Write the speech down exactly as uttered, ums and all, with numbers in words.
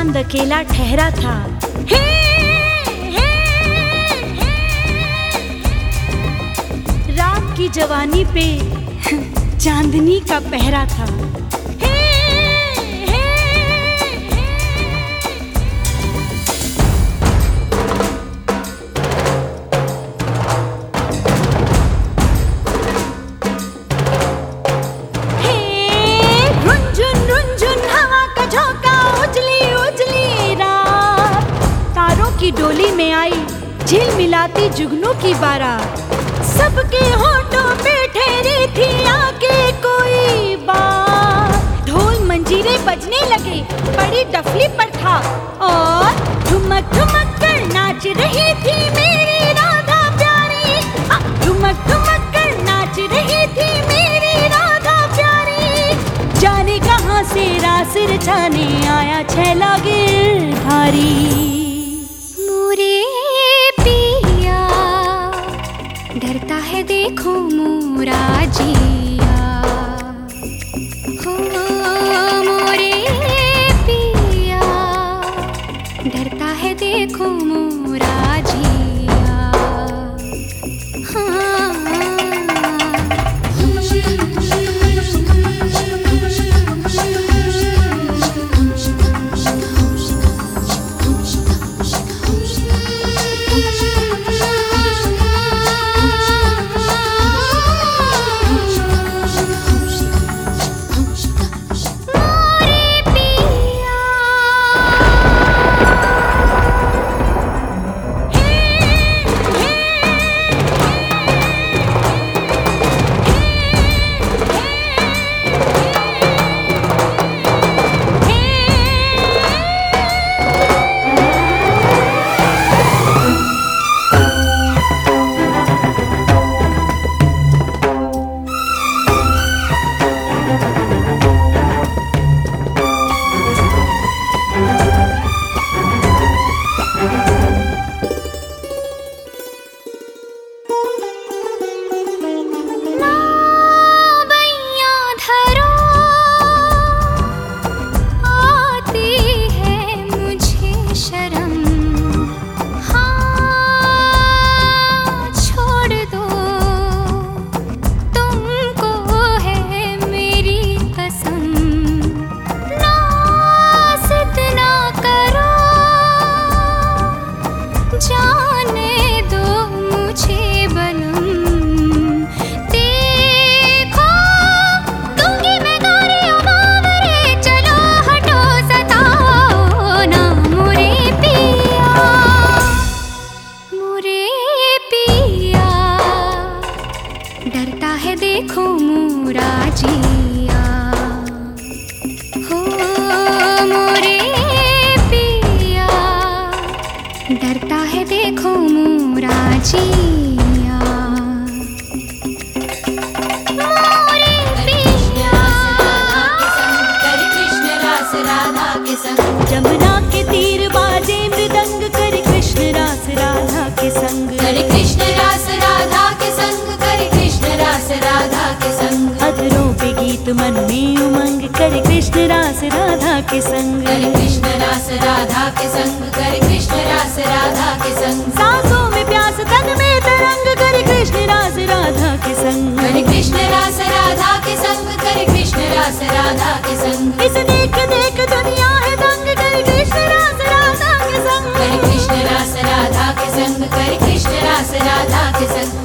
चांद अकेला ठहरा था। हे, हे, हे, रात की जवानी पे चांदनी का पहरा था। हे, हे, हे, रुंझुन रुंझुन हवा का झोंका, उजली उजली रात, तारों की डोली में आई झिल मिलाती जुगनू की बारात। सबके होठों पे ठहरी थी आके कोई बात। ढोल मंजीरे बजने लगे, बड़ी डफली पर था, और ठुमक ठुमक कर नाच रही थी मेरी राधा प्यारी। हाँ, ठुमक ठुमक कर नाच रही थी मेरी राधा प्यारी। जाने कहाँ से रास रचाने आया छैला गिरधारी। मोरे पिया डरता है देखो मोरा जिया, हो मोरे पिया डरता है देखो मोरा जिया। हाँ डरता है देखो मोरा जिया, हो मोरे पिया डरता है देखो मोरा जिया। मोरे पिया करे कृष्ण रास राधा के संग, जमुना के तीर बाजे मृदंग करे कृष्ण रास राधा के संग। करे कृष्ण रास राधा के संग, करे कृष्ण रास राधा के संग। अधरों पे गीत मन में उमंग करे कृष्ण रास राधा के संग। करे कृष्ण रास राधा के संग, करे कृष्ण रास राधा के संग। सांसों में प्यास तन में तरंग करे कृष्ण रास राधा के संग। करे कृष्ण रास राधा के संग, करे कृष्ण रास राधा के संग। इस देख देख दुनिया है दंग करे कृष्ण रास राधा के संग। करे कृष्ण रास राधा के संग, करे कृष्ण रास राधा के संग।